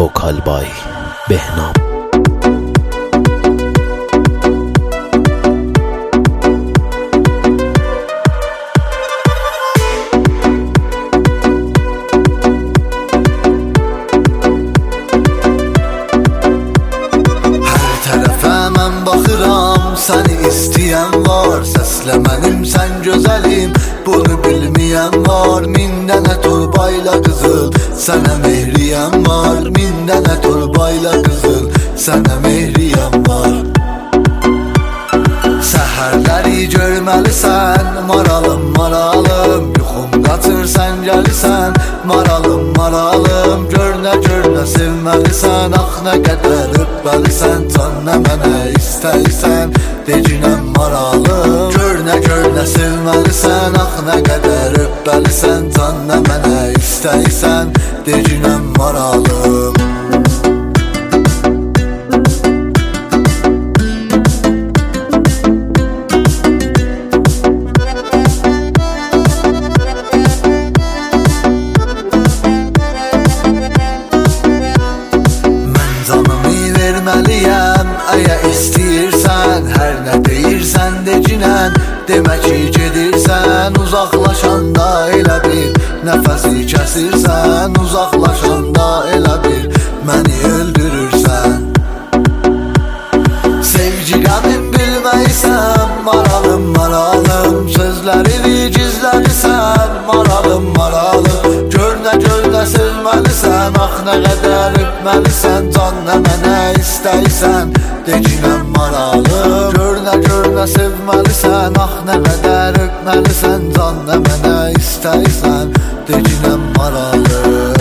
Vokal by Behnam. Baxıram, səni istəyən var, səslə mənim sən gözəlim, bunu bilməyən var. Min dənə torbayla qızıl, sənə mehriyəm var. Min dənə torbayla qızıl, sənə mehriyəm var. Səhərləri görməlisən, maralım, maralım, yuxum qaçır sən gəlirsən, maralım, maralım. Görünə sevməlisən, ax nə qədər öpməlisən, can nə mənə istəyirsən, decinəm maralım. Görünə sevməlisən, ax nə qədər öpməlisən, can nə mənə istəyirsən, decinəm maralım. Verməliyəm, əgər istəyirsən, hər nə deyirsən decinən, demək ki gedirsən. Uzaqlaşanda elə bir nəfəsi kəsirsən, uzaqlaşanda elə bir məni öldürürsən. Sevgi qəmin bilməysən, maralım, maralım, sözlərini gizlədirsən, maralım, maralım. Görünə sevməlisən, ax nə qədər öpməlisən, can nə mənə istəyirsən, decinəm maralım. Görünə sevməlisən, ax nə qədər öpməlisən, can nə mənə istəyirsən, decinəm maralım.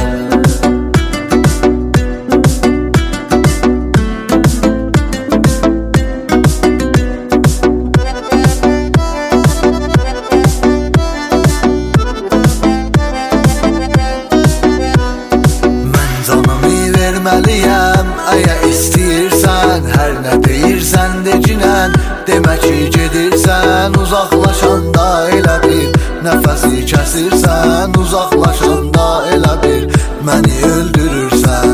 Verməliyəm, əgər istəyirsən, hər nə deyirsən decinən, demək ki gedirsən. Uzaqlaşanda elə bir nəfəsi kəsirsən, uzaqlaşanda elə bir məni öldürürsən.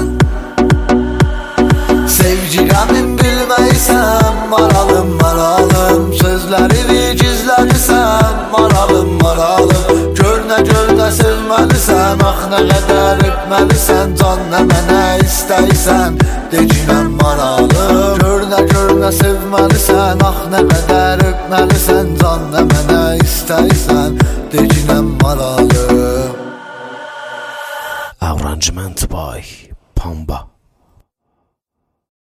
Sevgi qəmin bilməysən, maralım, maralım, sözlərini gizlədirsən, maralım, maralım. Görünə sevməlisən, ax nə qədər öpməlisən, can nə mənə istəyirsən, decinəm maralım. Görünə sevməlisən, ax nə qədər öpməlisən, can nə mənə istəyirsən, decinəm maralım. Arrangement by Pamba.